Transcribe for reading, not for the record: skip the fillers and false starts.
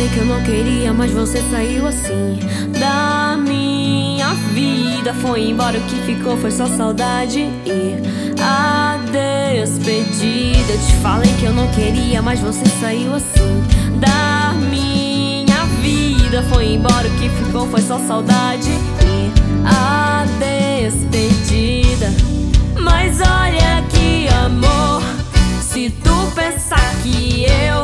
falei que eu não queria, mas você saiu assim da minha vida. Foi embora, o que ficou foi só saudade e a despedida. Eu te falei que eu não queria, mas você saiu assim da minha vida. Foi embora, o que ficou foi só saudade e a despedida. Mas olha que amor, se tu pensar que eu